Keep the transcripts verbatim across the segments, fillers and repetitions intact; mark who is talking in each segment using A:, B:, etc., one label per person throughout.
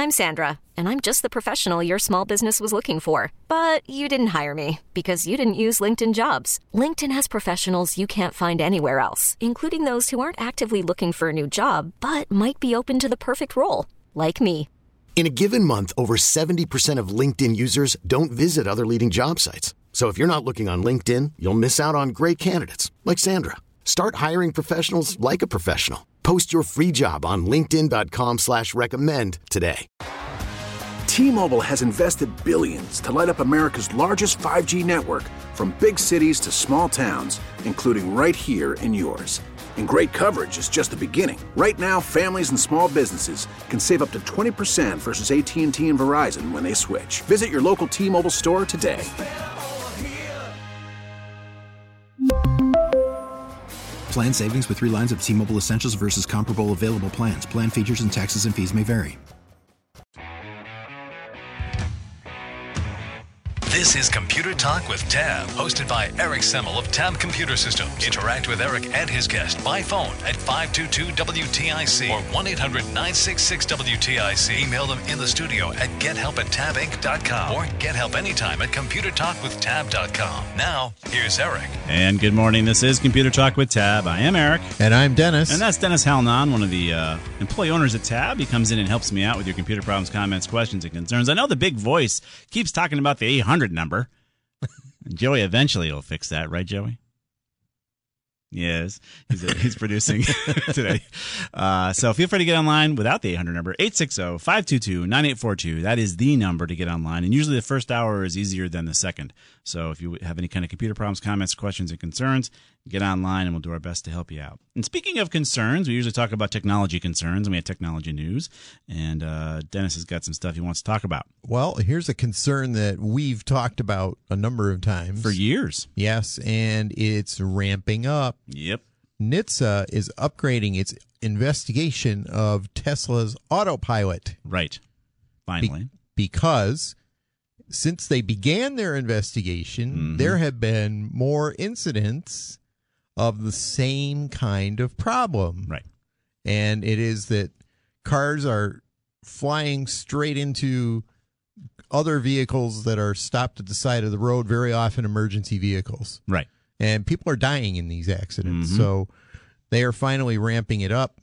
A: I'm Sandra, and I'm just the professional your small business was looking for. But you didn't hire me because you didn't use LinkedIn Jobs. LinkedIn has professionals you can't find anywhere else, including those who aren't actively looking for a new job, but might be open to the perfect role, like me.
B: In a given month, over seventy percent of LinkedIn users don't visit other leading job sites. So if you're not looking on LinkedIn, you'll miss out on great candidates like Sandra. Start hiring professionals like a professional. Post your free job on linkedin dot com slash recommend today.
C: T-Mobile has invested billions to light up America's largest five G network, from big cities to small towns, including right here in yours. And great coverage is just the beginning. Right now, families and small businesses can save up to twenty percent versus A T and T and Verizon when they switch. Visit your local T-Mobile store today.
D: Plan savings with three lines of T-Mobile Essentials versus comparable available plans. Plan features and taxes and fees may vary.
E: This is Computer Talk with Tab, hosted by Eric Semmel of Tab Computer Systems. Interact with Eric and his guest by phone at five two two W T I C or one eight hundred nine six six W T I C. Email them in the studio at gethelp at tab inc dot com or get help anytime at computer talk with tab dot com. Now, here's Eric.
F: And good morning. This is Computer Talk with Tab. I am Eric.
G: And I'm Dennis.
F: And that's Dennis Halnan, one of the uh, employee owners at Tab. He comes in and helps me out with your computer problems, comments, questions, and concerns. I know the big voice keeps talking about the eight hundred number. Joey eventually will fix that, right, Joey? Yes, he's, he's producing today. Uh, so feel free to get online without the eight hundred number, eight six zero, five two two, nine eight four two. That is the number to get online. And usually the first hour is easier than the second. So if you have any kind of computer problems, comments, questions, and concerns, get online and we'll do our best to help you out. And speaking of concerns, we usually talk about technology concerns and we have technology news. And uh, Dennis has got some stuff he wants to talk about.
G: Well, here's a concern that we've talked about a number of times.
F: For years.
G: Yes, and it's ramping up.
F: Yep.
G: N H T S A is upgrading its investigation of Tesla's autopilot.
F: Right. Finally.
G: Be- because since they began their investigation, mm-hmm. there have been more incidents of the same kind of problem.
F: Right.
G: And it is that cars are flying straight into other vehicles that are stopped at the side of the road, very often emergency vehicles.
F: Right.
G: And people are dying in these accidents.
F: Mm-hmm.
G: So they are finally ramping it up.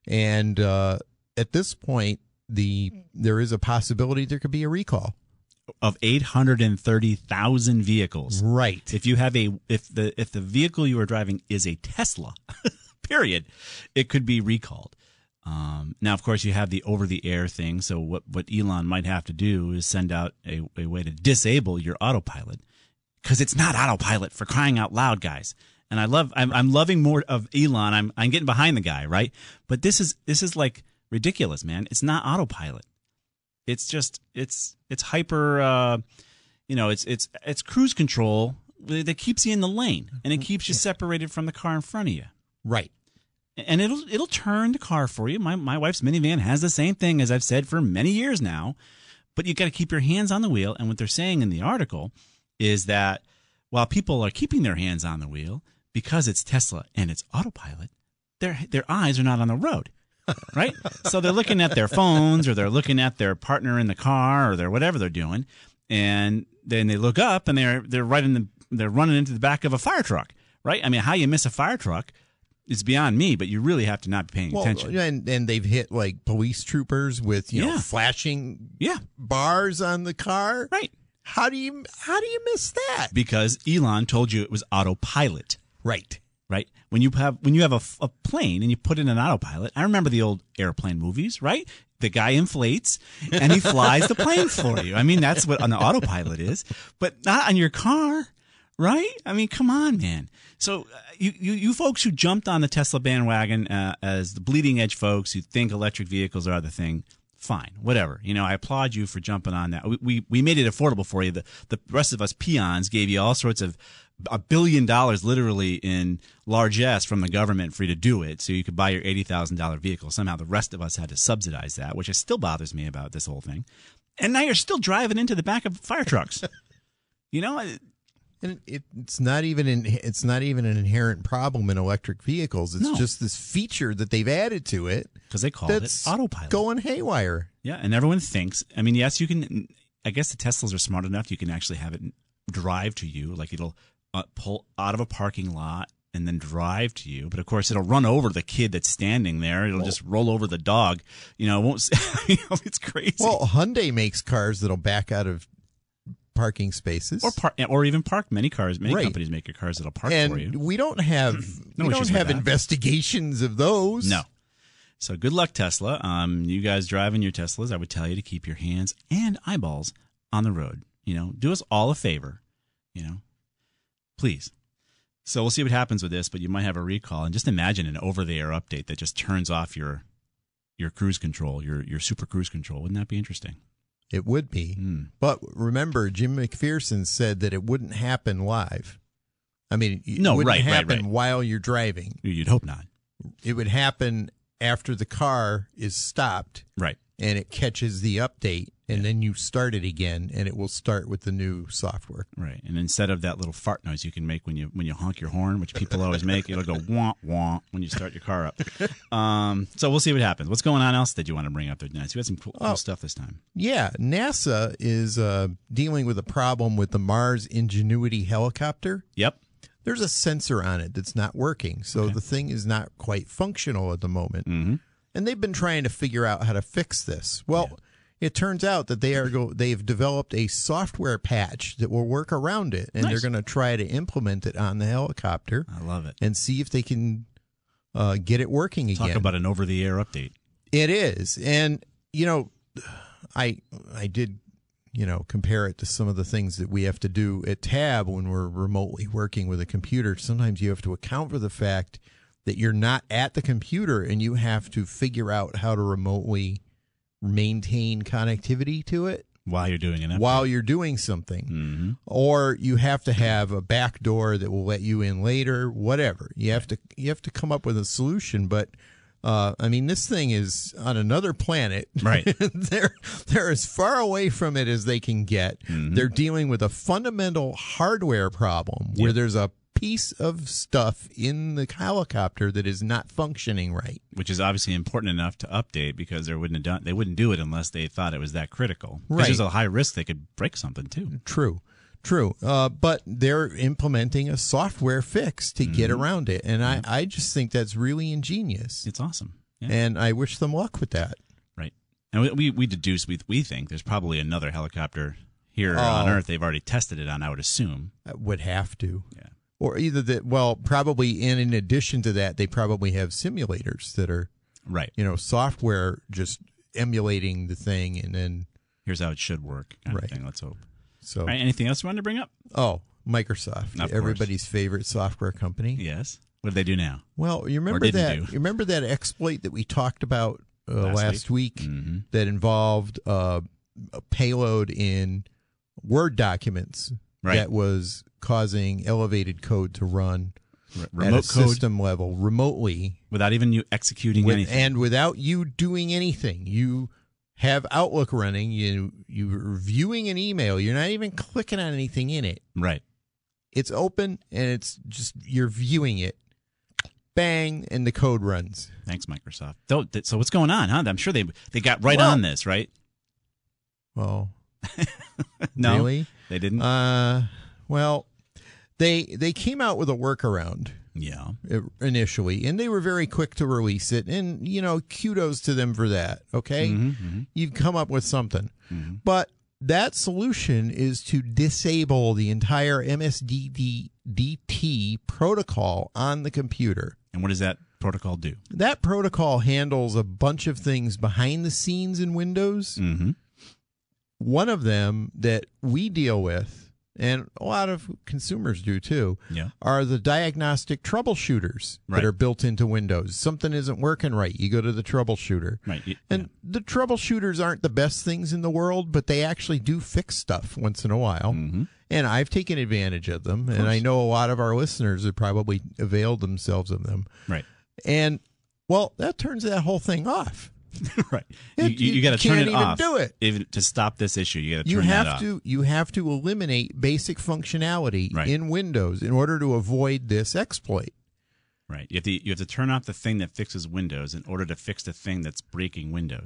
G: And uh, at this point, the there is a possibility there could be a recall
F: of eight hundred thirty thousand vehicles.
G: Right.
F: If you have a if the if the vehicle you are driving is a Tesla, period, it could be recalled. Um, now, of course, you have the over-the-air thing. So what, what Elon might have to do is send out a, a way to disable your autopilot, because it's not autopilot, for crying out loud, guys. And I love I'm, I'm loving more of Elon. I'm I'm getting behind the guy, right? But this is this is like ridiculous, man. It's not autopilot. It's just it's it's hyper. Uh, you know, it's it's it's cruise control that keeps you in the lane and it keeps you separated from the car in front of you.
G: Right.
F: And it'll it'll turn the car for you. My my wife's minivan has the same thing, as I've said for many years now. But you got to keep your hands on the wheel. And what they're saying in the article is that while people are keeping their hands on the wheel because it's Tesla and it's autopilot, their their eyes are not on the road, right? So they're looking at their phones, or they're looking at their partner in the car, or they're whatever they're doing, and then they look up and they're they're right in the they're running into the back of a fire truck, right? I mean, how you miss a fire truck is beyond me, but you really have to not be paying
G: well,
F: attention.
G: And and they've hit like police troopers with you
F: yeah.
G: know flashing
F: yeah.
G: bars on the car,
F: right?
G: How do you how do you miss that?
F: Because Elon told you it was autopilot.
G: Right.
F: Right. When you have when you have a, a plane and you put in an autopilot, I remember the old airplane movies, right? The guy inflates and he flies the plane for you. I mean, that's what an autopilot is, but not on your car, right? I mean, come on, man. So uh, you, you you folks who jumped on the Tesla bandwagon uh, as the bleeding edge folks who think electric vehicles are the thing, fine, whatever. You know, I applaud you for jumping on that. We we, we made it affordable for you. The the rest of us peons gave you all sorts of a billion dollars literally in largesse from the government for you to do it, so you could buy your eighty thousand dollars vehicle. Somehow the rest of us had to subsidize that, which still bothers me about this whole thing. And now you're still driving into the back of fire trucks. You know,
G: and it, it's not even in, it's not even an inherent problem in electric vehicles. It's
F: no.
G: just this feature that they've added to it
F: because they call
G: that's
F: it autopilot,
G: going haywire.
F: Yep. Yeah, and everyone thinks. I mean, yes, you can. I guess the Teslas are smart enough. You can actually have it drive to you, like it'll uh, pull out of a parking lot and then drive to you. But of course, it'll run over the kid that's standing there. It'll just roll over the dog. You know, it won't. You know, it's crazy.
G: Well, Hyundai makes cars that'll back out of parking spaces,
F: or park, or even park. Many cars, many
G: right.
F: companies make your cars that'll park
G: and
F: for you.
G: We don't have
F: no
G: we don't
F: issues
G: have
F: with that.
G: investigations of those.
F: No. So good luck, Tesla. Um, you guys driving your Teslas, I would tell you to keep your hands and eyeballs on the road. You know, do us all a favor. You know, please. So we'll see what happens with this, but you might have a recall. And just imagine an over-the-air update that just turns off your your cruise control, your your super cruise control. Wouldn't that be interesting?
G: It would be.
F: Mm.
G: But remember, Jim McPherson said that it wouldn't happen live. I mean, it
F: no,
G: wouldn't
F: right,
G: happen
F: right, right.
G: while you're driving.
F: You'd hope not.
G: It would happen after the car is stopped.
F: Right.
G: And it catches the update, and yeah. then you start it again, and it will start with the new software.
F: Right. And instead of that little fart noise you can make when you when you honk your horn, which people always make, it'll go wah wah when you start your car up. Um, so we'll see what happens. What's going on else that you want to bring up there, Dennis? You had some cool, cool
G: oh,
F: stuff this time.
G: Yeah. NASA is uh, dealing with a problem with the Mars Ingenuity helicopter.
F: Yep.
G: There's a sensor on it that's not working, so
F: okay.
G: the thing is not quite functional at the moment.
F: Mm-hmm.
G: And they've been trying to figure out how to fix this. Well, yeah. it turns out that they are go they've developed a software patch that will work around it, and
F: nice.
G: they're going to try to implement it on the helicopter.
F: I love it.
G: And see if they can uh, get it working
F: Talk
G: again.
F: Talk about an over-the-air update.
G: It is, and you know, I I did you know compare it to some of the things that we have to do at Tab when we're remotely working with a computer. Sometimes you have to account for the fact that you're not at the computer and you have to figure out how to remotely maintain connectivity to it
F: while you're doing an update.
G: While you're doing something.
F: Mm-hmm.
G: Or you have to have a back door that will let you in later, whatever. You have to you have to come up with a solution, but uh, I mean, this thing is on another planet.
F: Right.
G: they're they're as far away from it as they can get.
F: Mm-hmm.
G: They're dealing with a fundamental hardware problem
F: yep.
G: where there's a piece of stuff in the helicopter that is not functioning right,
F: which is obviously important enough to update because they wouldn't have done they wouldn't do it unless they thought it was that critical.
G: Right.
F: There's a high risk they could break something too.
G: True, true. Uh, but they're implementing a software fix to mm-hmm. get around it, and
F: yeah.
G: I, I just think that's really ingenious.
F: It's awesome, yeah.
G: And I wish them luck with that.
F: Right. And we we, we deduce we we think there's probably another helicopter here
G: oh,
F: on Earth. They've already tested it on. I would assume.
G: I would have to.
F: Yeah.
G: Or either that, well, probably in, in addition to that, they probably have simulators that are,
F: right.
G: you know, software just emulating the thing, and then
F: here's how it should work. Kind
G: right.
F: of thing. Let's hope.
G: So,
F: right, anything else you wanted to bring up?
G: Oh, Microsoft,
F: of
G: everybody's
F: course.
G: favorite software company.
F: Yes. What do they do now?
G: Well, you remember that?
F: Do.
G: You remember that exploit that we talked about uh,
F: last,
G: last week,
F: week? Mm-hmm.
G: that involved uh, a payload in Word documents
F: right.
G: that was causing elevated code to run
F: R- remote
G: at a
F: code
G: system level remotely
F: without even you executing
G: with,
F: anything,
G: and without you doing anything. You have Outlook running. You you're viewing an email. You're not even clicking on anything in it.
F: Right.
G: It's open and it's just you're viewing it. Bang, and the code runs.
F: Thanks, Microsoft. So, so what's going on? Huh? I'm sure they they got right
G: well,
F: on this, right?
G: Well,
F: no,
G: really?
F: They didn't.
G: Uh, well, they they came out with a workaround.
F: Yeah.
G: Initially, and they were very quick to release it, and you know, kudos to them for that. Okay,
F: mm-hmm, mm-hmm.
G: You've come up with something,
F: mm-hmm.
G: but that solution is to disable the entire M S D D T protocol on the computer.
F: And what does that protocol do?
G: That protocol handles a bunch of things behind the scenes in Windows.
F: Mm-hmm.
G: One of them that we deal with, and a lot of consumers do too,
F: yeah.
G: are the diagnostic troubleshooters
F: right.
G: that are built into Windows. Something isn't working right. You go to the troubleshooter.
F: Right. Yeah.
G: And the troubleshooters aren't the best things in the world, but they actually do fix stuff once in a while.
F: Mm-hmm.
G: And I've taken advantage of them. Of and I know a lot of our listeners have probably availed themselves of them.
F: Right.
G: And, well, that turns that whole thing off.
F: Right.
G: It,
F: you you, you got to
G: can't
F: turn it
G: even
F: off.
G: do it.
F: Even to stop this issue, you got to
G: You
F: turn
G: have
F: that off.
G: to you have to eliminate basic functionality
F: right.
G: in Windows in order to avoid this exploit.
F: Right. You have to you have to turn off the thing that fixes Windows in order to fix the thing that's breaking Windows.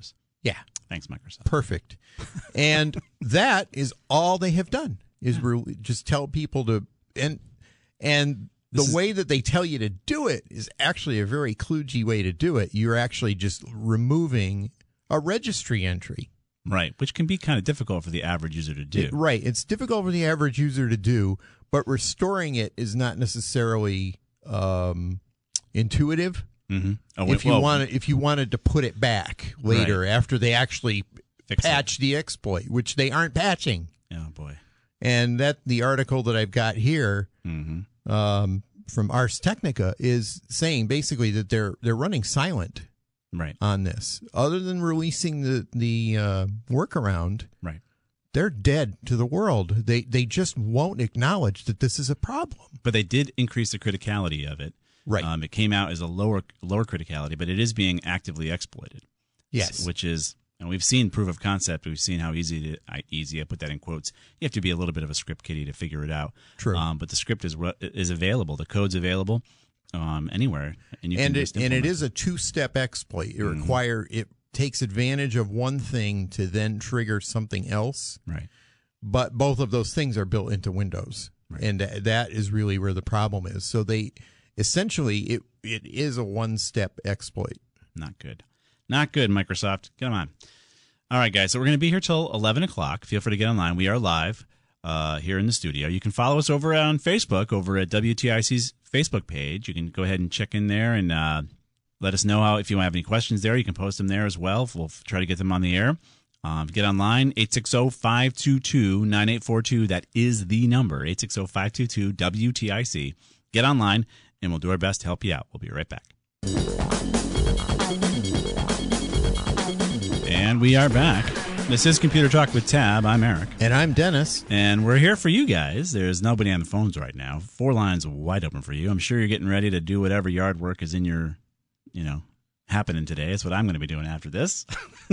G: Yeah.
F: Thanks, Microsoft.
G: Perfect. And that is all they have done is
F: Yeah.
G: really just tell people to and and
F: This
G: the
F: is-
G: way that they tell you to do it is actually a very kludgy way to do it. You're actually just removing a registry entry.
F: Right, which can be kind of difficult for the average user to do.
G: It- right. It's difficult for the average user to do, but restoring it is not necessarily um, intuitive.
F: Mm-hmm. Oh,
G: if you
F: well,
G: wanted, if you wanted to put it back later
F: Right.
G: after they actually
F: Fix it.
G: patch the exploit, which they aren't patching.
F: Oh boy.
G: And that the article that I've got here
F: Mm-hmm.
G: um, from Ars Technica is saying basically that they're they're running silent
F: Right.
G: on this. Other than releasing the the uh, workaround,
F: Right.
G: they're dead to the world. They they just won't acknowledge that this is a problem.
F: But they did increase the criticality of it.
G: Right.
F: Um, it came out as a lower lower criticality, but it is being actively exploited.
G: Yes.
F: Which is, and we've seen proof of concept. We've seen how easy to I, easy. I put that in quotes. You have to be a little bit of a script kiddie to figure it out.
G: True.
F: Um, but the script is ru- is available. The code's available um, anywhere, and you
G: and
F: can
G: it
F: just
G: and it
F: implement
G: is a two step exploit. It
F: Mhm.
G: require it takes advantage of one thing to then trigger something else.
F: Right.
G: But both of those things are built into Windows,
F: Right.
G: and th- that is really where the problem is. So they essentially it it is a one step exploit.
F: Not good. Not good, Microsoft. Come on. All right, guys. So we're going to be here till eleven o'clock. Feel free to get online. We are live uh, here in the studio. You can follow us over on Facebook, over at W T I C's Facebook page. You can go ahead and check in there and uh, let us know how if you have any questions there. You can post them there as well. We'll try to get them on the air. Um, get online, eight six zero, five two two, nine eight four two. That is the number, eight six zero, five two two, W T I C. Get online, and we'll do our best to help you out. We'll be right back. And we are back. This is Computer Talk with Tab. I'm Eric.
G: And I'm Dennis.
F: And we're here for you guys. There's nobody on the phones right now. Four lines wide open for you. I'm sure you're getting ready to do whatever yard work is in your, you know, happening today. That's what I'm going to be doing after this.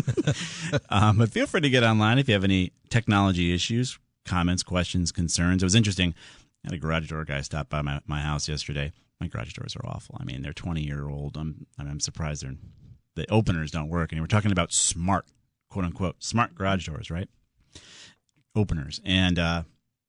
F: um, but feel free to get online if you have any technology issues, comments, questions, concerns. It was interesting. I had a garage door guy stop by my, my house yesterday. My garage doors are awful. I mean, they're twenty year old. I'm I'm surprised they're the openers don't work. And we're talking about smart, quote unquote, smart garage doors, right? Openers. And uh,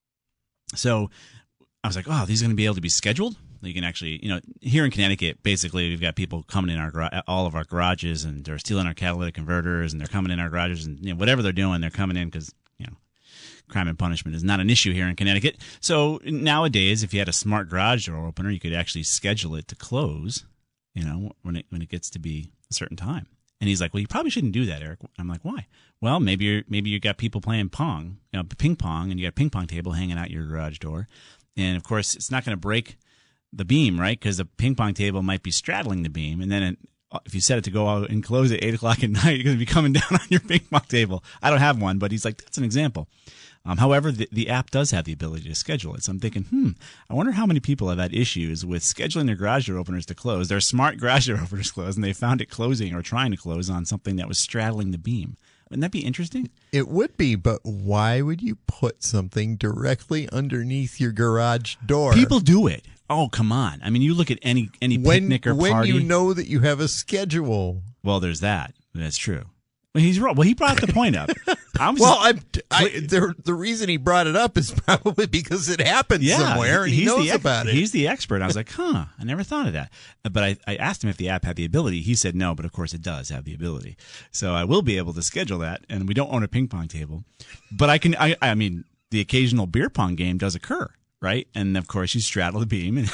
F: so I was like, oh, these are going to be able to be scheduled. You can actually, you know, here in Connecticut, basically, we've got people coming in our gar- all of our garages, and they're stealing our catalytic converters, and they're coming in our garages, and you know, whatever they're doing, they're coming in because, you know, crime and punishment is not an issue here in Connecticut. So nowadays, if you had a smart garage door opener, you could actually schedule it to close, you know, when it when it gets to be a certain time. And he's like, well, you probably shouldn't do that, Eric. I'm like, why? Well, maybe you're maybe you got people playing pong, you know, ping pong, and you got a ping pong table hanging out your garage door, and of course, it's not going to break the beam, right? Because the ping pong table might be straddling the beam, and then it, if you set it to go out and close at eight o'clock at night, you're going to be coming down on your ping pong table. I don't have one, but he's like, that's an example. Um, however, the, the app does have the ability to schedule it. So I'm thinking, hmm, I wonder how many people have had issues with scheduling their garage door openers to close. Their smart garage door openers close, and they found it closing or trying to close on something that was straddling the beam. Wouldn't that be interesting?
G: It would be, but why would you put something directly underneath your garage door?
F: People do it. Oh, come on. I mean, you look at any any
G: when,
F: picnic or
G: when
F: party.
G: you know that you have a schedule.
F: Well, there's that. That's true. Well, he's right. Well, he brought the point up. I was
G: Well,
F: just,
G: I, I, the, the reason he brought it up is probably because it happened
F: yeah,
G: somewhere and he
F: he's
G: knows
F: the ex-
G: about it.
F: He's the expert. I was like, huh, I never thought of that. But I, I asked him if the app had the ability. He said no, but of course it does have the ability. So I will be able to schedule that. And we don't own a ping pong table. But I can, I, I mean, the occasional beer pong game does occur. Right. And of course, you straddle the beam. And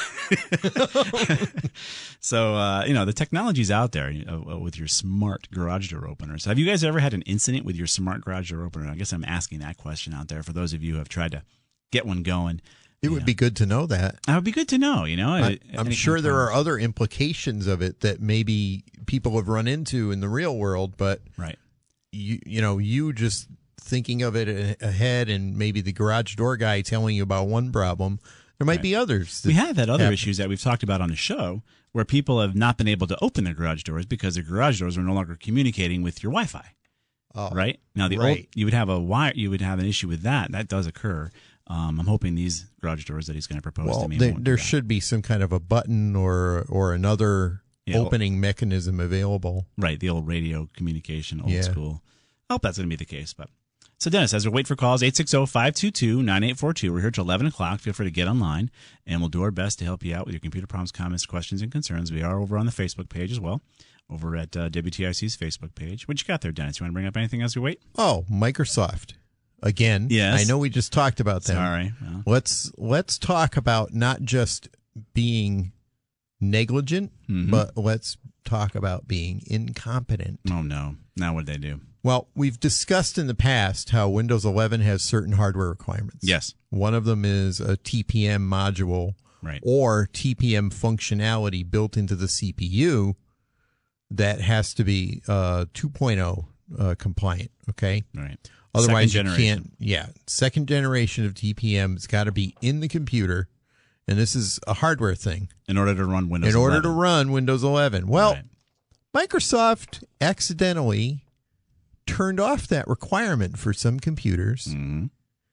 F: so, uh, you know, the technology's out there uh, with your smart garage door openers. Have you guys ever had an incident with your smart garage door opener? I guess I'm asking that question out there for those of you who have tried to get one going.
G: It would
F: know.
G: be good to know that.
F: That would be good to know, you know.
G: I, I'm sure there are other implications of it that maybe people have run into in the real world, but
F: right.
G: you, you know, you just thinking of it ahead and maybe the garage door guy telling you about one problem, there might
F: right.
G: be others.
F: We have had other
G: happen.
F: issues that we've talked about on the show where people have not been able to open their garage doors because their garage doors are no longer communicating with your Wi-Fi.
G: Oh,
F: right now, the
G: right.
F: old you would have a wire. You would have an issue with that. That does occur. Um, I'm hoping these garage doors that he's going to propose
G: well,
F: to me.
G: there,
F: won't do
G: there
F: that.
G: should be some kind of a button or or another
F: Yeah,
G: opening mechanism available.
F: Right, the old radio communication, old
G: Yeah.
F: school. I hope that's going to be the case. But so, Dennis, as we wait for calls, eight six zero, five two two, nine eight four two. We're here till eleven o'clock. Feel free to get online, and we'll do our best to help you out with your computer problems, comments, questions, and concerns. We are over on the Facebook page as well, over at uh, W T I C's Facebook page. What you got there, Dennis? You want to bring up anything as we wait?
G: Oh, Microsoft. Again,
F: Yes.
G: I know we just talked about them.
F: Sorry. Well.
G: Let's let's talk about not just being negligent,
F: Mhm.
G: but let's talk about being incompetent.
F: Oh, no. Now what did they do?
G: Well, we've discussed in the past how Windows eleven has certain hardware requirements.
F: Yes.
G: One of them is a T P M module
F: Right.
G: or T P M functionality built into the C P U that has to be uh, two point oh uh, compliant, okay?
F: Right.
G: Otherwise, you
F: Second generation.
G: can't. Yeah, second generation of T P M has got to be in the computer, and this is a hardware thing.
F: In order to run Windows
G: in order
F: eleven.
G: to run Windows eleven. Well,
F: Right.
G: Microsoft accidentally turned off that requirement for some computers,
F: Mhm.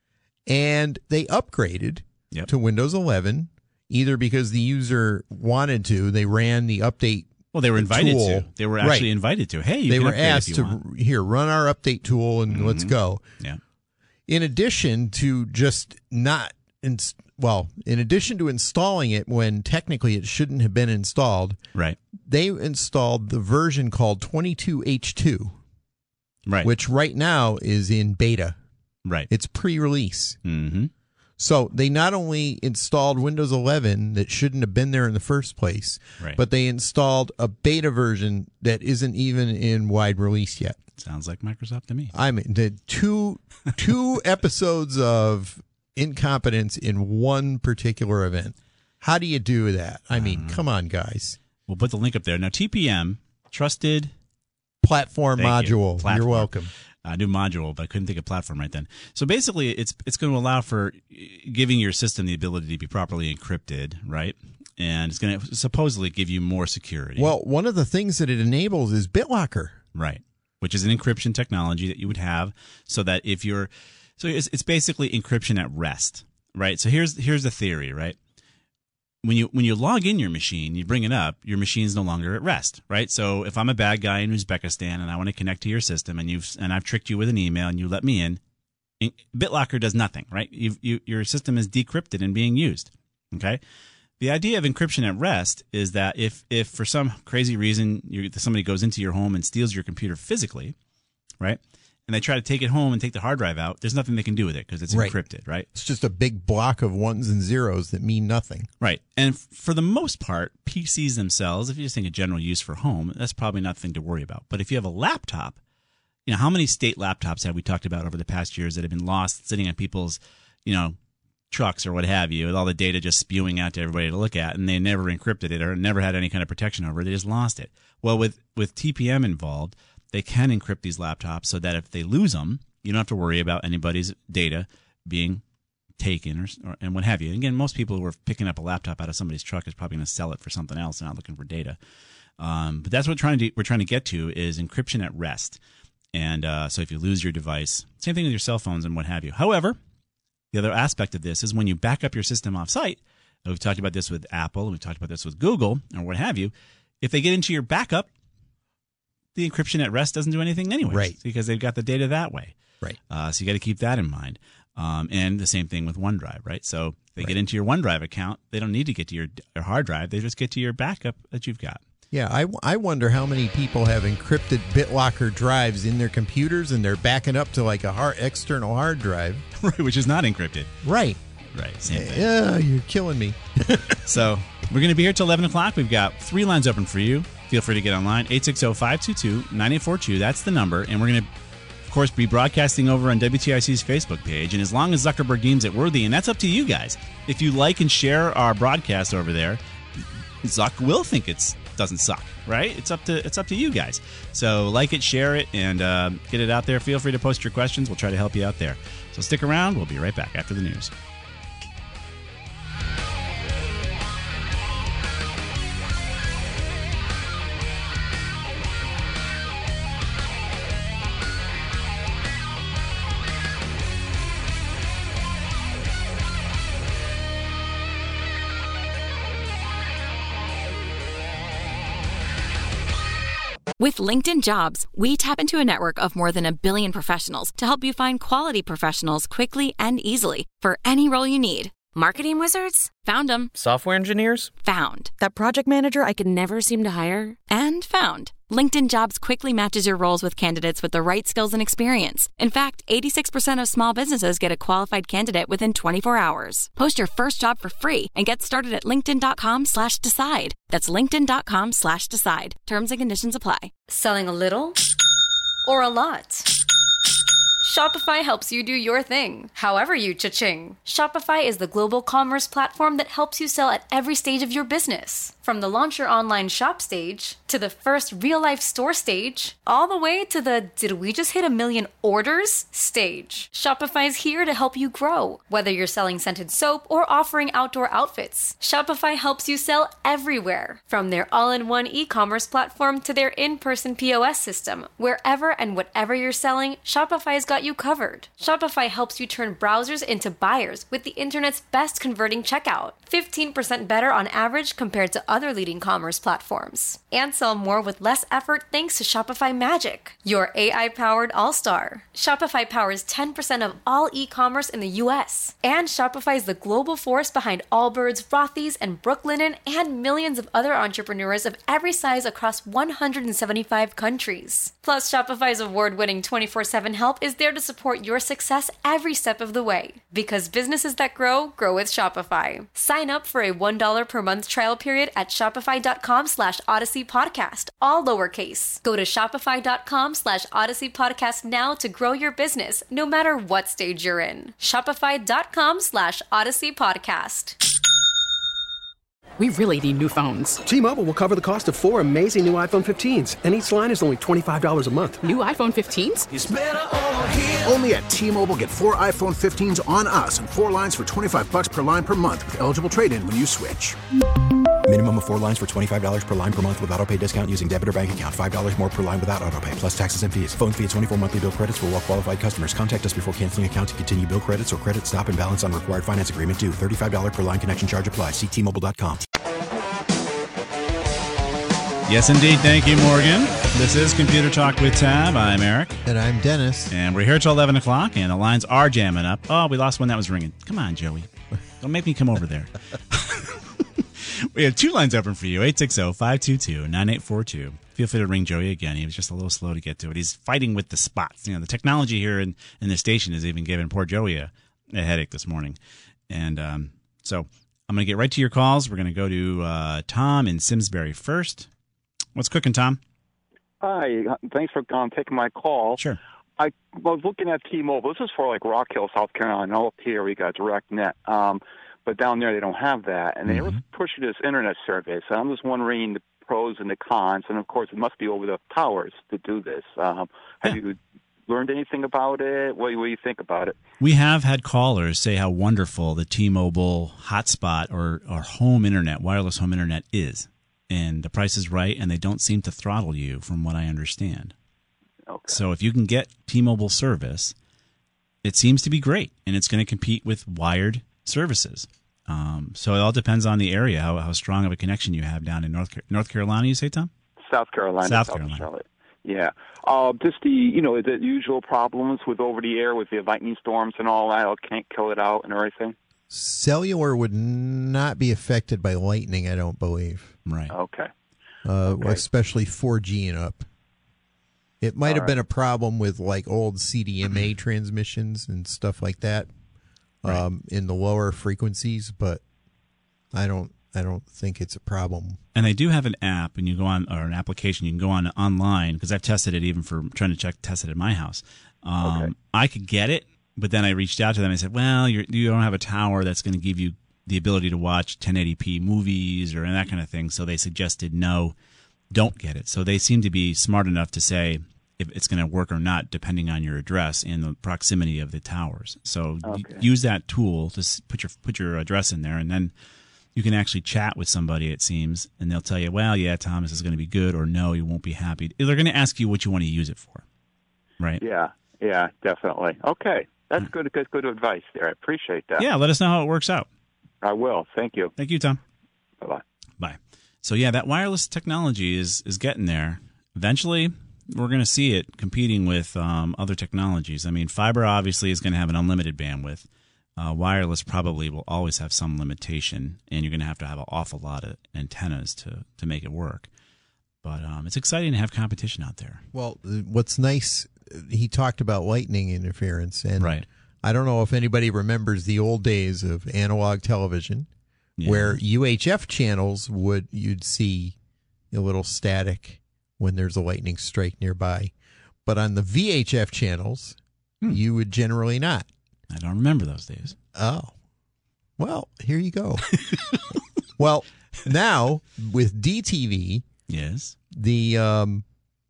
G: and they upgraded
F: Yep.
G: to Windows eleven, either because the user wanted to, they ran the update.
F: Well, they were invited
G: tool.
F: to. They were actually
G: Right.
F: invited to. Hey, you
G: They
F: can
G: were
F: upgrade if
G: asked
F: you
G: to
F: want.
G: here run our update tool and let's go.
F: Yeah.
G: In addition to just not, ins- well, in addition to installing it when technically it shouldn't have been installed,
F: Right.
G: they installed the version called twenty-two H two,
F: Right.
G: which right now is in beta.
F: Right.
G: It's pre-release.
F: Mm-hmm.
G: So they not only installed Windows eleven that shouldn't have been there in the first place,
F: Right.
G: but they installed a beta version that isn't even in wide release yet.
F: Sounds like Microsoft to me.
G: I mean, the two two episodes of incompetence in one particular event. How do you do that? I mean, come on, guys.
F: We'll put the link up there. Now, T P M, trusted
G: Platform
F: Thank you.
G: module.
F: Platform.
G: You're welcome.
F: uh, new module, but I couldn't think of platform right then. So basically, it's it's going to allow for giving your system the ability to be properly encrypted, right? And it's going to supposedly give you more security.
G: Well, one of the things that it enables is BitLocker.
F: Right. Which is an encryption technology that you would have so that if you're so it's, it's basically encryption at rest, right? So here's here's the theory, right? When you when you log in your machine, you bring it up, your machine's no longer at rest, right? So if I'm a bad guy in Uzbekistan and I want to connect to your system and you've and I've tricked you with an email and you let me in, BitLocker does nothing, right? You've, you your system is decrypted and being used, okay? The idea of encryption at rest is that if, if for some crazy reason you, somebody goes into your home and steals your computer physically, right, and they try to take it home and take the hard drive out, there's nothing they can do with it because it's
G: Right.
F: encrypted, right?
G: It's just a big block of ones and zeros that mean nothing.
F: Right. And f- for the most part, P Cs themselves, if you just think of general use for home, that's probably nothing to worry about. But if you have a laptop, you know, how many state laptops have we talked about over the past years that have been lost sitting on people's, you know, trucks or what have you, with all the data just spewing out to everybody to look at, and they never encrypted it or never had any kind of protection over it. They just lost it. Well, with, with T P M involved, they can encrypt these laptops so that if they lose them, you don't have to worry about anybody's data being taken or, or and what have you. And again, most people who are picking up a laptop out of somebody's truck is probably going to sell it for something else. They're not looking for data. Um, but that's what we're trying to do, we're trying to get to is encryption at rest. And uh, so if you lose your device, same thing with your cell phones and what have you. However, the other aspect of this is when you back up your system off-site, and we've talked about this with Apple, and we've talked about this with Google, or what have you, if they get into your backup, the encryption at rest doesn't do anything anyway.
G: Right.
F: Because they've got the data that way.
G: Right.
F: Uh, so you got to keep that in mind. Um, and the same thing with OneDrive, right? So if they
G: Right.
F: get into your OneDrive account, they don't need to get to your, your hard drive. They just get to your backup that you've got.
G: Yeah, I, I wonder how many people have encrypted BitLocker drives in their computers and they're backing up to like a hard, external hard drive.
F: Right, which is not encrypted.
G: Right.
F: Right, same thing.
G: Yeah, you're killing me.
F: So we're going to be here till eleven o'clock. We've got three lines open for you. Feel free to get online. eight six zero, five two two, nine eight four two. That's the number. And we're going to, of course, be broadcasting over on W T I C's Facebook page. And as long as Zuckerberg deems it worthy, and that's up to you guys. If you like and share our broadcast over there, Zuck will think it's doesn't suck, right? It's up to it's up to you guys. So like it, share it, and uh, get it out there. Feel free to post your questions. We'll try to help you out there. So stick around. We'll be right back after the news.
H: With LinkedIn Jobs, we tap into a network of more than a billion professionals to help you find quality professionals quickly and easily for any role you need. Marketing wizards? Found them.
I: Software engineers?
H: Found.
J: That project manager I could never seem to hire?
H: And found. LinkedIn Jobs quickly matches your roles with candidates with the right skills and experience. In fact, eighty-six percent of small businesses get a qualified candidate within twenty-four hours. Post your first job for free and get started at linkedin.com slash decide. That's linkedin.com slash decide. Terms and conditions apply.
K: Selling a little or a lot? Shopify helps you do your thing, however you cha-ching. Shopify is the global commerce platform that helps you sell at every stage of your business. From the launch your online shop stage, to the first real-life store stage, all the way to the did we just hit a million orders stage. Shopify's here to help you grow. Whether you're selling scented soap or offering outdoor outfits, Shopify helps you sell everywhere. From their all-in-one e-commerce platform to their in-person P O S system, wherever and whatever you're selling, Shopify's got you covered. Shopify helps you turn browsers into buyers with the internet's best converting checkout. fifteen percent better on average compared to other leading commerce platforms. And sell more with less effort thanks to Shopify Magic, your A I-powered all-star. Shopify powers ten percent of all e-commerce in the U S. And Shopify is the global force behind Allbirds, Rothy's, and Brooklinen, and millions of other entrepreneurs of every size across one hundred seventy-five countries. Plus, Shopify's award-winning twenty-four seven help is there to support your success every step of the way. Because businesses that grow, grow with Shopify. Sign up for a one dollar per month trial period at shopify.com slash Odyssey Podcast, all lowercase. Go to shopify.com slash Odyssey Podcast now to grow your business, no matter what stage you're in. Shopify.com slash Odyssey Podcast.
L: We really need new phones.
M: T-Mobile will cover the cost of four amazing new iPhone fifteens, and each line is only twenty-five dollars a month.
L: New iPhone fifteens?
C: It's better over here. Only at T-Mobile, get four iPhone fifteens on us and four lines for twenty-five bucks per line per month with eligible trade-in when you switch.
D: Minimum of four lines for twenty-five dollars per line per month with autopay discount using debit or bank account. five dollars more per line without autopay, plus taxes and fees. Phone fee at twenty-four monthly bill credits for well-qualified customers. Contact us before canceling account to continue bill credits or credit stop and balance on required finance agreement due. thirty-five dollars per line connection charge applies. See T Mobile dot com.
F: Yes, indeed. Thank you, Morgan. This is Computer Talk with Tab. I'm Eric.
G: And I'm Dennis.
F: And we're here till eleven o'clock, and the lines are jamming up. Oh, we lost one that was ringing. Come on, Joey. Don't make me come over there. We have two lines open for you, eight six zero, five two two, nine eight four two. Feel free to ring Joey again. He was just a little slow to get to it. He's fighting with the spots. You know, the technology here in, in the station is even giving poor Joey a, a headache this morning. And um, so I'm going to get right to your calls. We're going to go to uh, Tom in Simsbury first. What's cooking, Tom?
N: Hi. Thanks for um, taking my call.
F: Sure.
N: I was looking at T-Mobile. This is for like Rock Hill, South Carolina. All up here we got DirectNet. Um, but down there they don't have that. And they mm-hmm. were pushing this internet survey. So I'm just wondering the pros and the cons. And, of course, it must be over the towers to do this. Um, have yeah. you learned anything about it? What, what do you think about it?
F: We have had callers say how wonderful the T-Mobile hotspot or, or home internet, wireless home internet is. And the price is right, and they don't seem to throttle you, from what I understand. Okay. So if you can get T-Mobile service, it seems to be great, and it's going to compete with wired services. Um, so it all depends on the area, how how strong of a connection you have down in North North Carolina. You say, Tom?
N: South Carolina.
F: South,
N: South
F: Carolina.
N: Charlotte. Yeah. Uh, just the you know the usual problems with over the air with the lightning storms and all that. I can't kill it out and everything.
G: Cellular would not be affected by lightning, I don't believe.
F: Right.
N: Okay.
G: Uh,
N: okay.
G: Especially four G and up. It might
N: All
G: have
N: right.
G: been a problem with like old C D M A transmissions and stuff like that
F: right.
G: um, in the lower frequencies, but I don't. I don't think it's a problem.
F: And they do have an app, and you go on, or an application. You can go on online because I've tested it even for trying to check test it at my house. Um,
N: okay.
F: I could get it. But then I reached out to them and said, well, you're, you don't have a tower that's going to give you the ability to watch ten eighty p movies or that kind of thing. So they suggested, no, don't get it. So they seem to be smart enough to say if it's going to work or not, depending on your address and the proximity of the towers. So
N: okay.
F: use that tool to put your put your address in there, and then you can actually chat with somebody, it seems, and they'll tell you, well, yeah, Thomas is going to be good, or no, you won't be happy. They're going to ask you what you want to use it for, right?
N: Yeah, yeah, definitely. Okay. That's good, good, good advice there. I appreciate that.
F: Yeah, let us know how it works out.
N: I will. Thank you.
F: Thank you, Tom.
N: Bye-bye.
F: Bye. So, yeah, that wireless technology is, is getting there. eventually we're going to see it competing with um, other technologies. I mean, fiber obviously is going to have an unlimited bandwidth. Uh, wireless probably will always have some limitation, and you're going to have to have an awful lot of antennas to, to make it work. But um, it's exciting to have competition out there.
G: Well, what's nice, he talked about lightning interference, and
F: right.
G: I don't know if anybody remembers the old days of analog television,
F: yeah.
G: where U H F channels would you'd see a little static when there's a lightning strike nearby, but on the V H F channels, hmm. you would generally not.
F: I don't remember those days.
G: Oh, well, here you go. Well, now with D T V,
F: yes,
G: the um,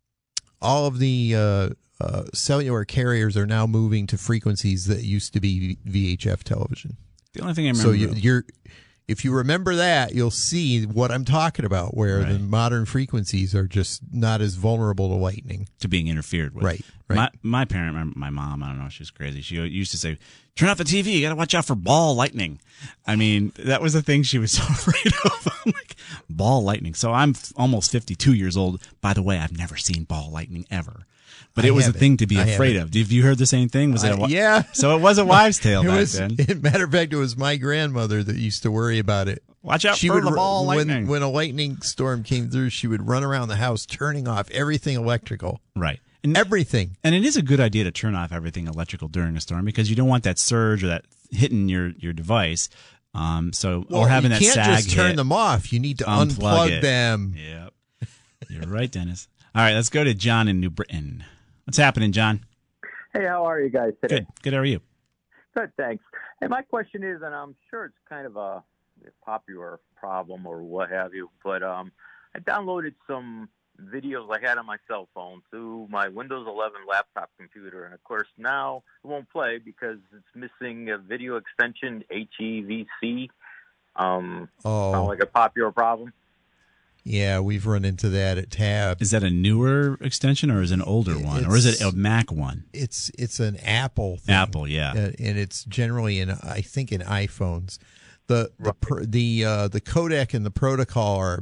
G: all of the uh, uh, cellular carriers are now moving to frequencies that used to be V H F television.
F: The only thing I remember,
G: so you, you're, if you remember that, you'll see what I'm talking about, where
F: right.
G: the modern frequencies are just not as vulnerable to lightning,
F: to being interfered with.
G: Right. Right.
F: My, my parent, my, my mom, I don't know, she was crazy. She used to say, "Turn off the T V. You got to watch out for ball lightning." I mean, that was the thing she was so afraid of. I'm like, ball lightning. So I'm f- almost fifty-two years old. By the way, I've never seen ball lightning ever. But it
G: I
F: was a
G: haven't.
F: thing to be
G: I
F: afraid
G: haven't.
F: of. Have you heard the same thing? Was it? A,
G: Uh, yeah.
F: So it was a wives' tale
G: It
F: back
G: was,
F: then.
G: Matter of fact, it was my grandmother that used to worry about it.
F: Watch out
G: she
F: for
G: would,
F: the ball
G: when,
F: lightning.
G: When a lightning storm came through, she would run around the house turning off everything electrical.
F: Right. And,
G: everything.
F: And it is a good idea to turn off everything electrical during a storm because you don't want that surge or that hitting your, your device. Um, so
G: well,
F: or having
G: you
F: that
G: can't
F: sag
G: just turn
F: hit.
G: them off. You need to
F: Unplug
G: unplug
F: it.
G: them.
F: Yep. You're right, Dennis. All right, let's go to John in New Britain. What's happening, John?
I: Hey, how are you guys today?
F: Good. Good. How are you?
I: Good, thanks. Hey, my question is, and I'm sure it's kind of a popular problem or what have you, but um, I downloaded some videos I had on my cell phone to my Windows eleven laptop computer, and of course now it won't play because it's missing a video extension, H E V C. Um,
G: oh.
I: Sound like a popular problem?
G: Yeah, we've run into that at Tab.
F: Is that a newer extension or is it an older one,
G: it's,
F: or is it a Mac one?
G: It's it's an Apple thing.
F: Apple, yeah,
G: uh, and it's generally in I think in iPhones. The the right. the uh, the codec and the protocol are,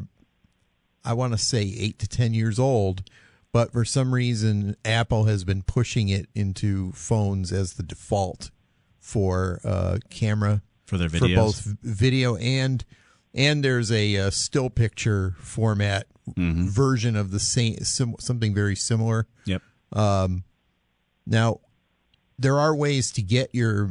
G: I want to say, eight to ten years old, but for some reason Apple has been pushing it into phones as the default for uh, camera
F: for their videos,
G: for both video and. And there's a, uh still picture format
F: mm-hmm.
G: version of the same, sim, something very similar.
F: Yep.
G: Um, now, there are ways to get your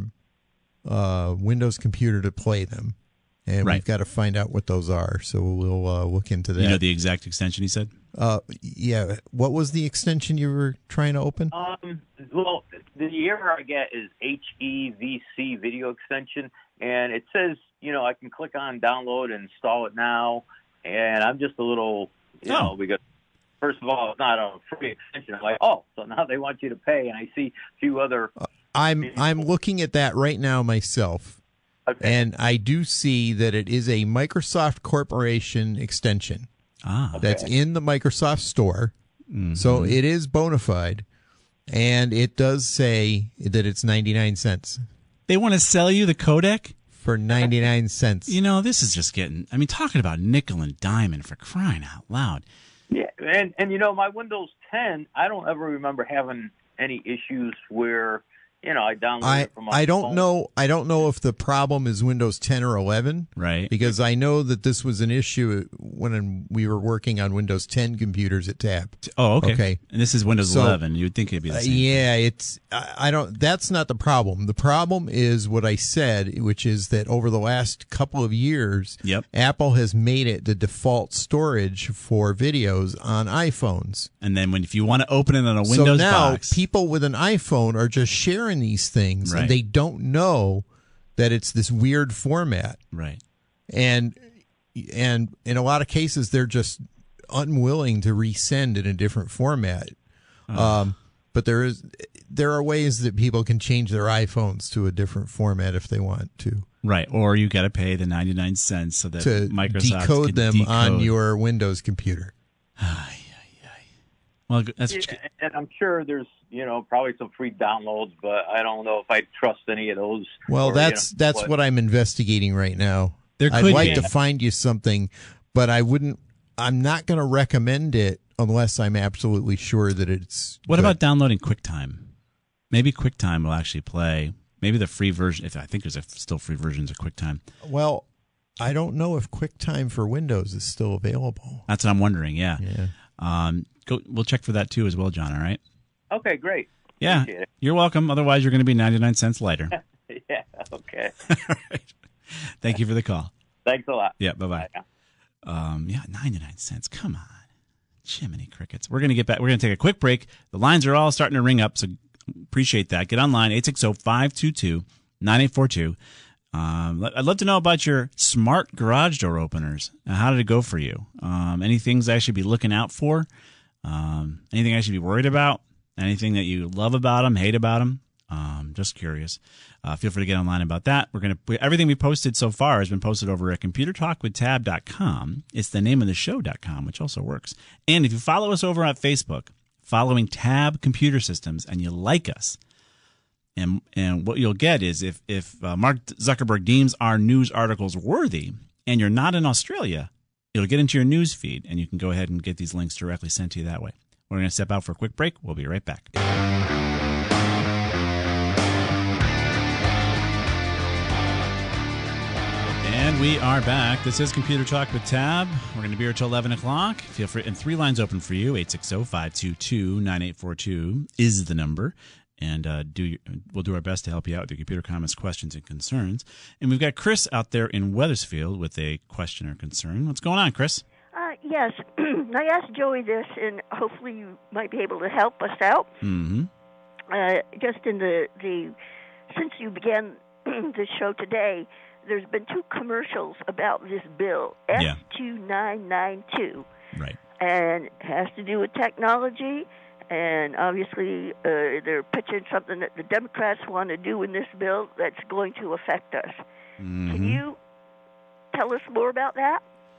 G: uh, Windows computer to play them, and
F: right.
G: we've got to find out what those are. So we'll uh, look into that.
F: You know the exact extension he said?
G: Uh, yeah. What was the extension you were trying to open?
I: Um, well, the error I get is H E V C video extension, and it says, you know, I can click on download and install it now, and I'm just a little, you
F: oh.
I: know, because first of all, it's not a free extension. I'm like, oh, so now they want you to pay, and I see a few other.
G: Uh, I'm I'm looking at that right now myself,
I: okay.
G: and I do see that it is a Microsoft Corporation extension.
F: Ah,
G: that's
I: okay.
G: in the Microsoft Store,
F: mm-hmm.
G: so it is bona fide, and it does say that it's ninety-nine cents.
F: They want to sell you the codec?
G: For ninety-nine cents.
F: You know, this is just getting, I mean, talking about nickel and diamond, for crying out loud.
I: Yeah, and, and you know, my Windows ten, I don't ever remember having any issues where, you know, I downloaded
G: I,
I: it from my
G: I don't
I: phone.
G: know I don't know if the problem is Windows ten or eleven.
F: Right.
G: Because I know that this was an issue when we were working on Windows ten computers at Tab.
F: Oh, okay.
G: Okay.
F: And this is Windows
G: So,
F: eleven. You'd think it'd be the same.
G: Uh, yeah, it's I, I don't that's not the problem. The problem is what I said, which is that over the last couple of years,
F: yep.
G: Apple has made it the default storage for videos on iPhones.
F: And then when if you want to open it on a Windows
G: so now
F: box,
G: people with an iPhone are just sharing these things,
F: right.
G: and they don't know that it's this weird format.
F: Right.
G: And and in a lot of cases, they're just unwilling to resend in a different format.
F: Oh.
G: Um, but there is there are ways that people can change their iPhones to a different format if they want to.
F: Right. Or you got to pay the ninety-nine cents so that
G: to
F: Microsoft
G: decode
F: can
G: them
F: decode.
G: on your Windows computer.
F: Well, that's
I: yeah, and I'm sure there's, you know, probably some free downloads, but I don't know if I trust any of those.
G: Well,
I: or,
G: that's
I: you know,
G: that's what, what I'm investigating right now.
F: There
G: I'd
F: could
G: like
F: be.
G: to find you something, but I wouldn't. I'm not going to recommend it unless I'm absolutely sure that it's
F: What
G: good.
F: about downloading QuickTime? Maybe QuickTime will actually play. Maybe the free version. If I think there's a, still free versions of QuickTime.
G: Well, I don't know if QuickTime for Windows is still available.
F: That's what I'm wondering. Yeah.
G: Yeah.
F: Um, go. We'll check for that too as well, John. All right.
I: Okay, great.
F: Yeah.
I: Appreciate it.
F: You're welcome. Otherwise, you're going to be ninety-nine cents lighter.
I: Yeah, okay.
F: All right. Thank you for the call.
I: Thanks a lot.
F: Yeah. Bye bye. Um. Yeah. ninety-nine cents. Come on. Jiminy crickets. We're going to get back. We're going to take a quick break. The lines are all starting to ring up, so appreciate that. Get online, eight six zero, five two two, nine eight four two. Um, I'd love to know about your smart garage door openers. How did it go for you? Um, any things I should be looking out for? Um, anything I should be worried about? Anything that you love about them, hate about them? Um, just curious. Uh, feel free to get online about that. We're going to everything we posted so far has been posted over at computer talk with tab dot com. It's the name of the show dot com, which also works. And if you follow us over on Facebook, following Tab Computer Systems, and you like us, and and what you'll get is if if uh, Mark Zuckerberg deems our news articles worthy, and you're not in Australia, it'll get into your news feed, and you can go ahead and get these links directly sent to you that way. We're going to step out for a quick break. We'll be right back. And we are back. This is Computer Talk with Tab. We're going to be here till eleven o'clock. Feel free, and three lines open for you. eight six zero, five two two, nine eight four two is the number. And uh, do your, we'll do our best to help you out with your computer comments, questions, and concerns. And we've got Chris out there in Wethersfield with a question or concern. What's going on, Chris?
O: Uh, yes. I asked Joey this, and hopefully you might be able to help us out.
F: Mm-hmm.
O: Uh, just in the, the since you began the show today, there's been two commercials about this bill,
F: Yeah.
O: S two nine nine two.
F: Right.
O: And it has to do with technology, and obviously uh, they're pitching something that the Democrats want to do in this bill that's going to affect us.
F: Mm-hmm.
O: Can you tell us more about that?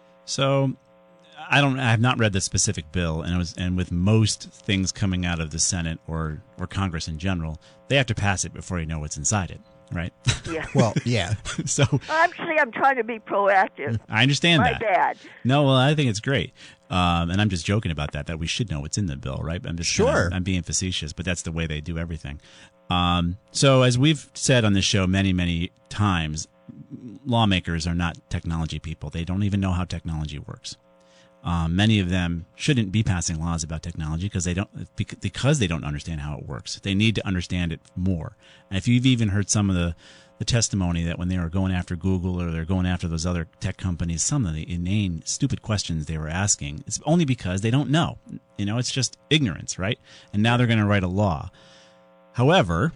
F: So I don't. I have not read the specific bill, and it was, and with most things coming out of the Senate or or Congress in general, they have to pass it before you know what's inside it, right?
O: Yeah.
G: Well, yeah.
F: So
O: Actually, I'm trying to be proactive.
F: I understand
O: My
F: that.
O: bad.
F: No, well, I think it's great, um, and I'm just joking about that. That we should know what's in the bill, right? I'm just
G: Sure.
F: I'm being facetious, but that's the way they do everything. Um, so, as we've said on this show many, many times, lawmakers are not technology people. They don't even know how technology works. Um, many of them shouldn't be passing laws about technology because they don't because they don't understand how it works. They need to understand it more. And if you've even heard some of the, the testimony that when they were going after Google or they're going after those other tech companies, some of the inane, stupid questions they were asking, it's only because they don't know. You know, it's just ignorance, right? And now they're going to write a law. However,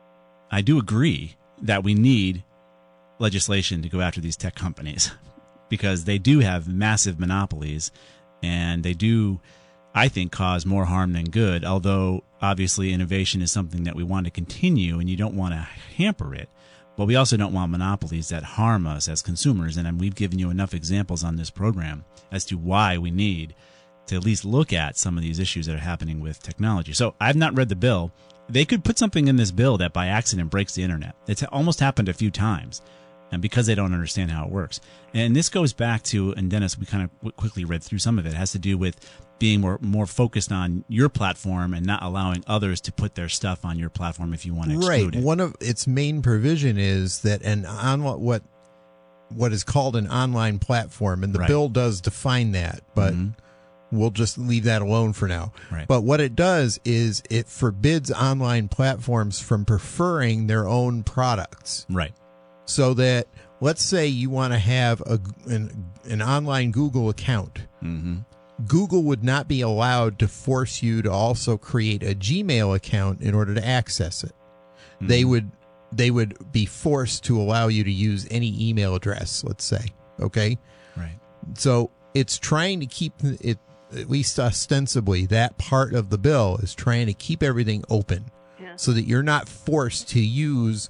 F: I do agree that we need legislation to go after these tech companies, because they do have massive monopolies, and they do, I think, cause more harm than good, although obviously innovation is something that we want to continue, and you don't want to hamper it. But we also don't want monopolies that harm us as consumers, and we've given you enough examples on this program as to why we need to at least look at some of these issues that are happening with technology. So I've not read the bill. They could put something in this bill that by accident breaks the internet. It's almost happened a few times. And because they don't understand how it works. And this goes back to, and Dennis, we kind of quickly read through some of it, it has to do with being more, more focused on your platform and not allowing others to put their stuff on your platform if you want to exclude
G: right.
F: it.
G: One of its main provision is that an on what what is called an online platform, and the
F: Right.
G: bill does define that, but
F: Mm-hmm.
G: we'll just leave that alone for now.
F: Right.
G: But what it does is it forbids online platforms from preferring their own products.
F: Right.
G: So that, let's say you want to have a, an, an online Google account.
F: Mm-hmm.
G: Google would not be allowed to force you to also create a Gmail account in order to access it.
F: Mm-hmm.
G: They would they would be forced to allow you to use any email address, let's say. Okay?
F: Right.
G: So it's trying to keep it, at least ostensibly, that part of the bill is trying to keep everything open.
O: Yeah.
G: So that you're not forced to use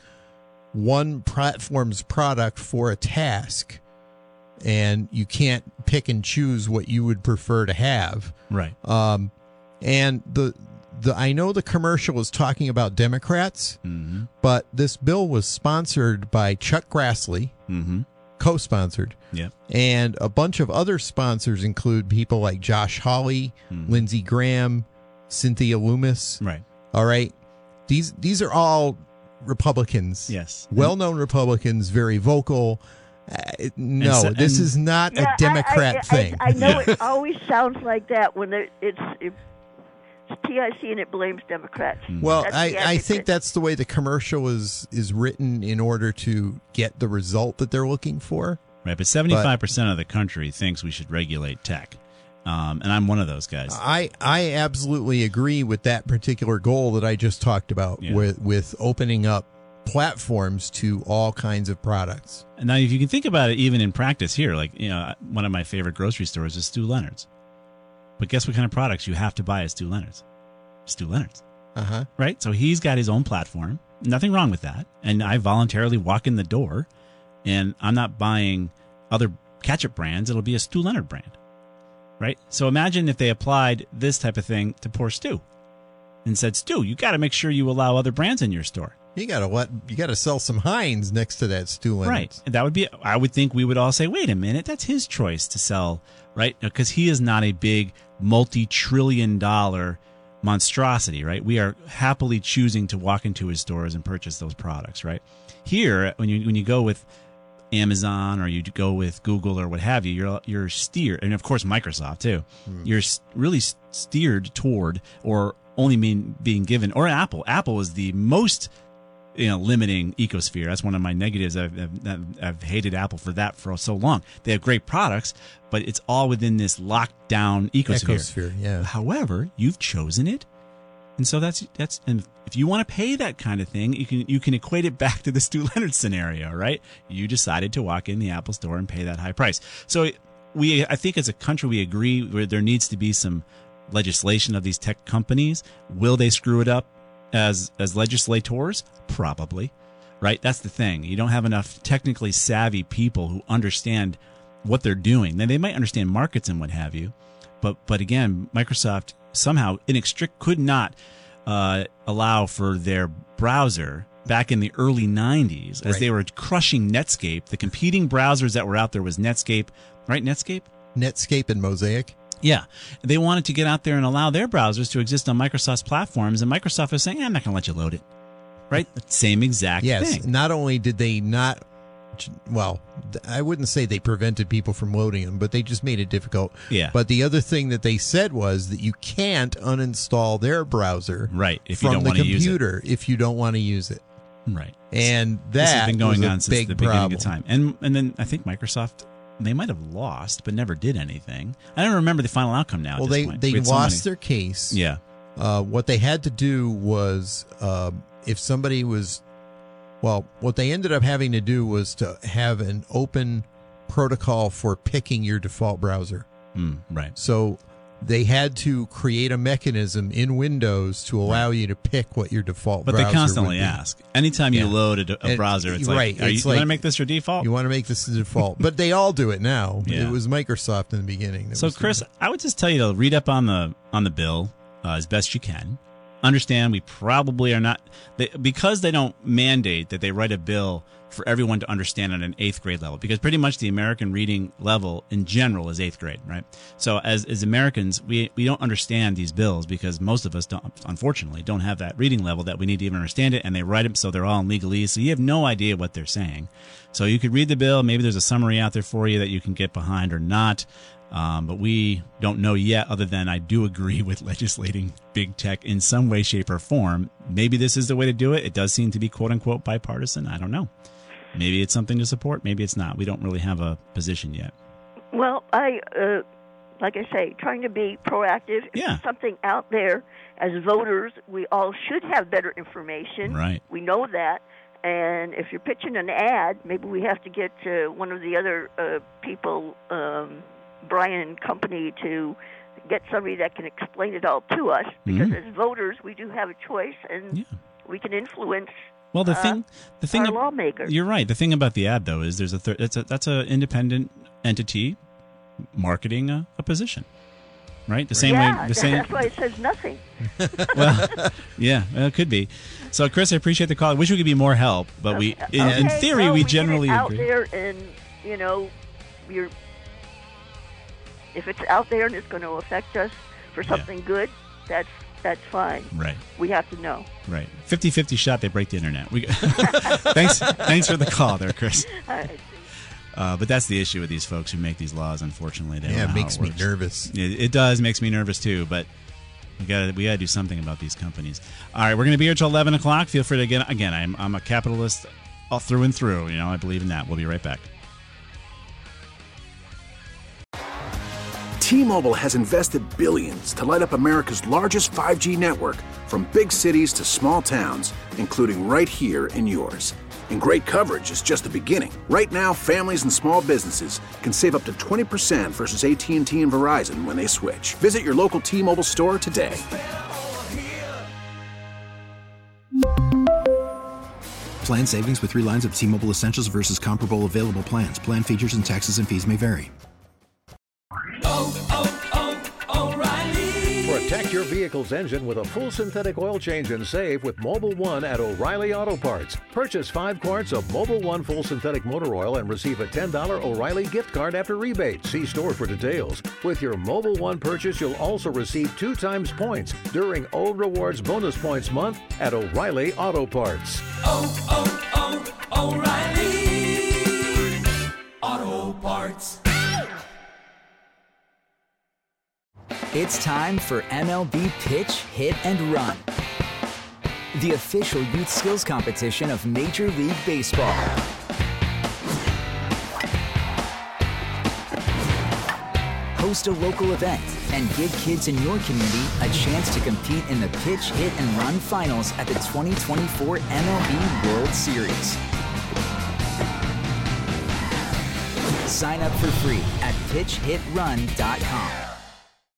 G: one platform's product for a task, and you can't pick and choose what you would prefer to have.
F: Right.
G: Um, and the the I know the commercial is talking about Democrats,
F: Mm-hmm.
G: but this bill was sponsored by Chuck Grassley,
F: Mm-hmm.
G: co-sponsored.
F: Yeah.
G: And a bunch of other sponsors include people like Josh Hawley,
F: Hmm.
G: Lindsey Graham, Cynthia Loomis.
F: Right.
G: All right. These these are all Republicans.
F: Yes.
G: Well-known Republicans, very vocal. Uh, no,
F: so-
G: this
F: and-
G: is not
O: Yeah,
G: a Democrat
O: I, I,
G: thing.
O: I, I know it always sounds like that when it, it's, it's T I C and it blames Democrats.
G: Well,
O: That's
G: I,
O: the
G: I think
O: advocate.
G: that's the way the commercial is is written in order to get the result that they're looking for.
F: Right, but seventy-five percent of the country thinks we should regulate tech. Um, and I'm one of those guys.
G: I, I absolutely agree with that particular goal that I just talked about
F: Yeah.
G: with, with opening up platforms to all kinds of products.
F: And now, if you can think about it, even in practice here, like, you know, one of my favorite grocery stores is Stu Leonard's. But guess what kind of products you have to buy at Stu Leonard's? Stu Leonard's.
G: Uh-huh.
F: Right? So he's got his own platform. Nothing wrong with that. And I voluntarily walk in the door, and I'm not buying other ketchup brands. It'll be a Stu Leonard brand. Right? So imagine if they applied this type of thing to poor Stu and said, Stu, you got to make sure you allow other brands in your store.
G: You gotta let you gotta sell some Heinz next to that Stu Leonard's.
F: Right. And that would be, I would think we would all say, wait a minute, that's his choice to sell, right? Because he is not a big multi-trillion dollar monstrosity, right? We are happily choosing to walk into his stores and purchase those products, right? Here, when you when you go with Amazon or you go with Google or what have you, you're you're steered, and of course Microsoft too.
G: Hmm.
F: You're s- really steered toward, or only mean being given, or Apple. Apple is the most, you know, limiting ecosphere. That's one of my negatives. I've, I've, I've hated Apple for that for so long. They have great products, but it's all within this locked down ecosphere.
G: Ecosphere, yeah.
F: However, you've chosen it, and so that's that's. And if you want to pay that kind of thing, you can you can equate it back to the Stu Leonard scenario, right? You decided to walk in the Apple store and pay that high price. So we, I think, as a country, we agree where there needs to be some legislation of these tech companies. Will they screw it up as as legislators? Probably, right? That's the thing. You don't have enough technically savvy people who understand what they're doing. Now, they might understand markets and what have you, but but again, Microsoft somehow inextric could not uh, allow for their browser back in the early nineties as
G: Right.
F: they were crushing Netscape. The competing browsers that were out there was Netscape, right? Netscape?
G: Netscape and Mosaic.
F: Yeah. They wanted to get out there and allow their browsers to exist on Microsoft's platforms, and Microsoft was saying, eh, I'm not going to let you load it. Right? Same exact
G: Yes.
F: thing.
G: Not only did they not, well, I wouldn't say they prevented people from loading them, but they just made it difficult.
F: Yeah.
G: But the other thing that they said was that you can't uninstall their browser
F: Right, if you
G: from
F: don't
G: the
F: wanna use it.
G: computer if you don't want to use it.
F: Right.
G: And
F: This
G: that
F: has been going
G: was a
F: on since
G: big
F: the beginning
G: problem.
F: of time. And and then I think Microsoft, they might have lost, but never did anything. I don't remember the final outcome now.
G: Well,
F: at this
G: they,
F: point.
G: they
F: We had so
G: lost
F: many-
G: their case.
F: Yeah.
G: Uh, what they had to do was, um, if somebody was, well, what they ended up having to do was to have an open protocol for picking your default browser.
F: Mm, right.
G: So they had to create a mechanism in Windows to allow you to pick what your default
F: But
G: browser
F: they constantly
G: would be.
F: ask. Anytime you
G: Yeah.
F: load a, a
G: And-
F: browser, it's like,
G: right,
F: are you,
G: it's
F: you want to
G: like-
F: make this your default?
G: You want to make this the default. But they all do it now.
F: Yeah.
G: It was Microsoft in the beginning. that
F: So,
G: was doing
F: Chris,
G: it.
F: I would just tell you to read up on the on the bill uh, as best you can. Understand we probably are not they, because they don't mandate that they write a bill for everyone to understand at an eighth grade level, because pretty much the American reading level in general is eighth grade, right? So as as Americans, we we don't understand these bills because most of us don't, unfortunately, don't have that reading level that we need to even understand it, and they write them so they're all in legalese, so you have no idea what they're saying. So you could read the bill, maybe there's a summary out there for you that you can get behind or not. Um, but we don't know yet, other than I do agree with legislating big tech in some way, shape, or form. Maybe this is the way to do it. It does seem to be quote-unquote bipartisan. I don't know. Maybe it's something to support. Maybe it's not. We don't really have a position yet.
O: Well, I, uh, like I say, trying to be proactive. If
F: Yeah.
O: there's something out there, as voters, we all should have better information.
F: Right.
O: We know that. And if you're pitching an ad, maybe we have to get uh, one of the other uh, people, um, Brian and company, to get somebody that can explain it all to us. Because
F: Mhm.
O: as voters, we do have a choice, and we can influence
F: Well, the
O: uh,
F: thing, the thing,
O: our
F: ab-
O: lawmakers.
F: You're right. The thing about the ad, though, is there's a thir- that's a that's a independent entity marketing a, a position, right? The same
O: yeah,
F: way. The same.
O: that's why it says nothing.
F: Well, yeah, well, it could be. So, Chris, I appreciate the call. I wish we could be more help, but we, in, in
O: Okay,
F: theory,
O: well,
F: we
O: get it
F: generally
O: out
F: agree.
O: there, and you know, you're if it's out there and it's going to affect us for something yeah. good, that's that's fine.
F: Right.
O: We have to know.
F: Right. fifty-fifty shot they break the internet. We thanks thanks for the call there, Chris. Uh, but that's the issue with these folks who make these laws. Unfortunately, they
G: yeah,
F: don't know
G: it makes
F: how it
G: me
F: works.
G: nervous.
F: It, it does makes me nervous too. But we got we got to do something about these companies. All right, we're going to be here till eleven o'clock. Feel free to get again. I'm I'm a capitalist all through and through. You know, I believe in that. We'll be right back.
C: T-Mobile has invested billions to light up America's largest five G network, from big cities to small towns, including right here in yours. And great coverage is just the beginning. Right now, families and small businesses can save up to twenty percent versus A T and T and Verizon when they switch. Visit your local T-Mobile store today.
D: Plan savings with three lines of T-Mobile Essentials versus comparable available plans. Plan features and taxes and fees may vary.
P: Oh, oh, oh, O'Reilly. Protect your vehicle's engine with a full synthetic oil change and save with Mobil one at O'Reilly Auto Parts. Purchase five quarts of Mobil one full synthetic motor oil and receive a ten dollars O'Reilly gift card after rebate. See store for details. With your Mobil one purchase, you'll also receive two times points during O Rewards Bonus Points Month at O'Reilly Auto Parts.
Q: Oh, oh, oh, O'Reilly Auto Parts.
R: It's time for M L B Pitch, Hit, and Run, the official youth skills competition of Major League Baseball. Host a local event and give kids in your community a chance to compete in the Pitch, Hit, and Run finals at the twenty twenty-four M L B World Series. Sign up for free at pitch hit run dot com.